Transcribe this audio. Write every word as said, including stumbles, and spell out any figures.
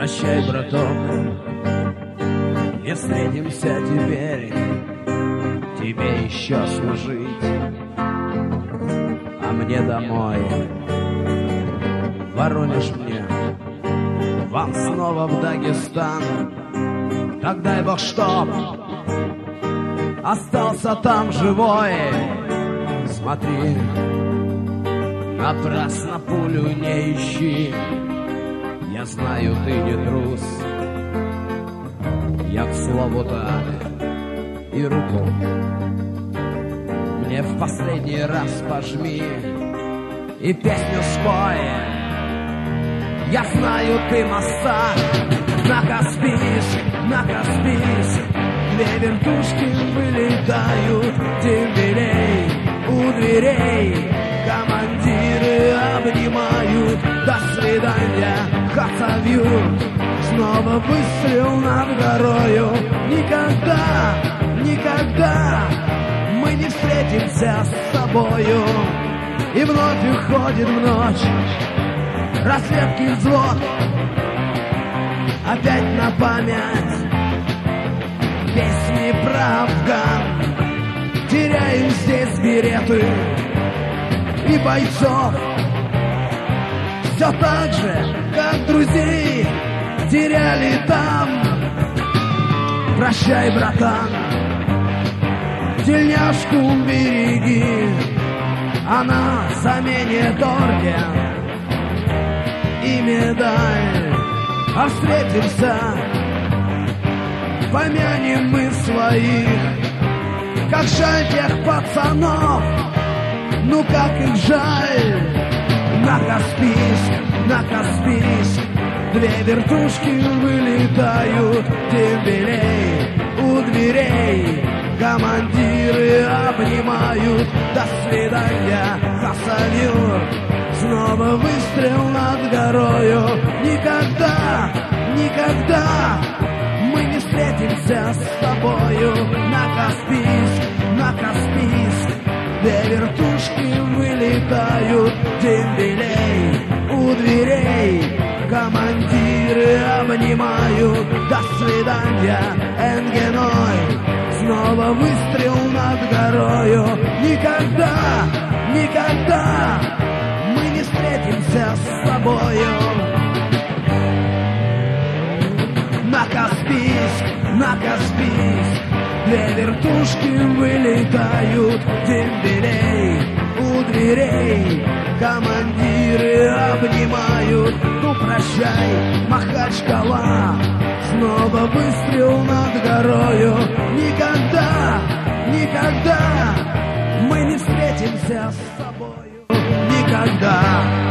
Прощай, браток, не встретимся теперь, тебе еще служить, а мне домой. Воронеж мне, вам снова в Дагестан. Так дай Бог, чтоб остался там живой. Смотри, напрасно пулю не ищи, я знаю, ты не трус. Я к слову так и руку мне в последний раз пожми и песню спой. Я знаю, ты моста на Каспийск, на Каспийск. Две вертушки вылетают, дембелей у дверей. Командиры обнимают, до свидания, хацавют. Снова выстрел над горою. Никогда, никогда мы не встретимся с тобою. И вновь уходит в ночь разведки взвод. Опять на память песни про Афган. Теряем здесь береты и бойцов. Все так же, как друзей теряли там. Прощай, братан, тельняшку береги, она заменит орден и медаль. А встретимся, помянем мы своих. Как жаль тех пацанов, ну как их жаль. На Каспийск, на Каспийск две вертушки вылетают, дембелей у дверей. Командиры обнимают, до свидания, хасавюр. Снова выстрел над горою. Никогда, никогда мы не встретимся с тобою. На Каспийск, на Каспийск две вертушки вылетают, дембелей у дверей. Командиры обнимают, до свидания, Энгеной. Снова выстрел над горою. Никогда, никогда мы не встретимся с тобою. На Каспийск, на Каспийск две вертушки вылетают, дембелей у дверей. Командиры обнимают, ну прощай, Махачкала. Снова выстрел над горою. Никогда, никогда мы не встретимся с тобою. Никогда.